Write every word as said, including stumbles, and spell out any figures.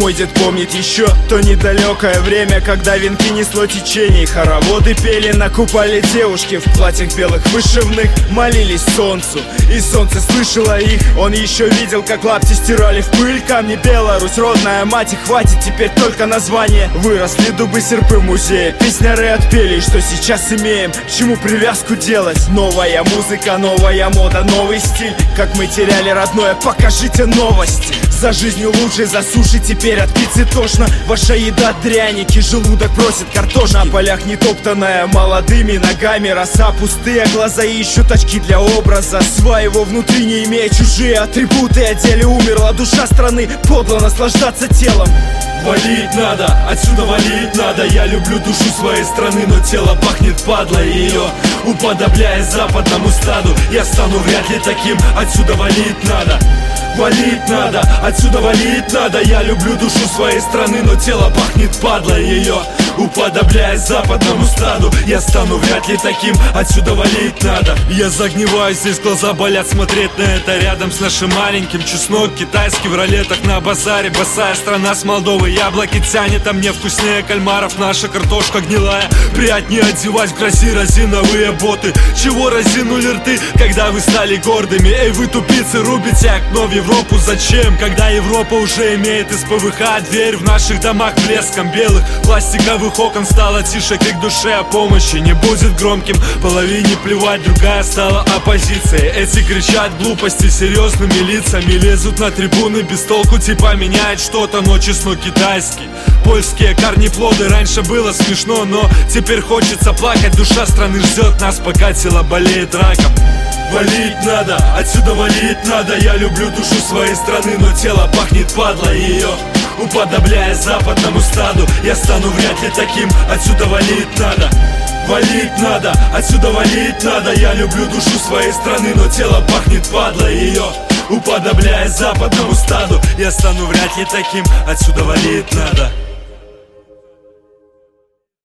Мой дед помнит еще то недалекое время, когда венки несло течение, хороводы пели на куполе девушки в платьях белых вышивных, молились солнцу, и солнце слышало их. Он еще видел, как лапти стирали в пыль камни. Беларусь, родная мать, и хватит теперь только название. Выросли дубы, серпы в музее, песняры отпели, и что сейчас имеем, к чему привязку делать? Новая музыка, новая мода, новый стиль. Как мы теряли родное, покажите новости. За жизнью лучше, за суши теперь от пиццы тошно. Ваша еда дряники, желудок просит картошки. На полях нетоптанная молодыми ногами роса, пустые глаза ищут очки для образа своего внутри, не имея чужие атрибуты. О деле умерла душа страны, подло наслаждаться телом. Валить надо, отсюда валить надо. Я люблю душу своей страны, но тело пахнет падлой ее. Уподобляясь западному стаду, я стану вряд ли таким. Отсюда валить надо. Валить надо, отсюда валить надо. Я люблю душу своей страны, но тело пахнет падлой ее. Уподобляясь западному стаду, я стану вряд ли таким. Отсюда валить надо. Я загниваю, здесь глаза болят смотреть на это. Рядом с нашим маленьким чеснок китайский в ролетах на базаре. Босая страна с Молдовы, яблоки тянет, а мне вкуснее кальмаров. Наша картошка гнилая, приятнее одевать в грози резиновые боты. Чего разинули рты, когда вы стали гордыми? Эй, вы тупицы, рубите окно в Европу зачем? Когда Европа уже имеет из ПВХ дверь, в наших домах блеском белых пластиковых окон стало тише, крик души о помощи не будет громким. Половине плевать, другая стала оппозицией. Эти кричат глупости серьезными лицами, лезут на трибуны без толку, типа меняет что-то, но чеснок китайский. Польские корнеплоды, раньше было смешно, но теперь хочется плакать. Душа страны ждет нас, пока тело болеет раком. Валить надо, отсюда валить надо. Я люблю душу своей страны, но тело пахнет падлой ее. Уподобляясь западному стаду, я стану вряд ли таким. Отсюда валить надо. Валить надо, отсюда валить надо. Я люблю душу своей страны, но тело пахнет падлой ее. Уподобляясь западному стаду, я стану вряд ли таким. Отсюда валить надо.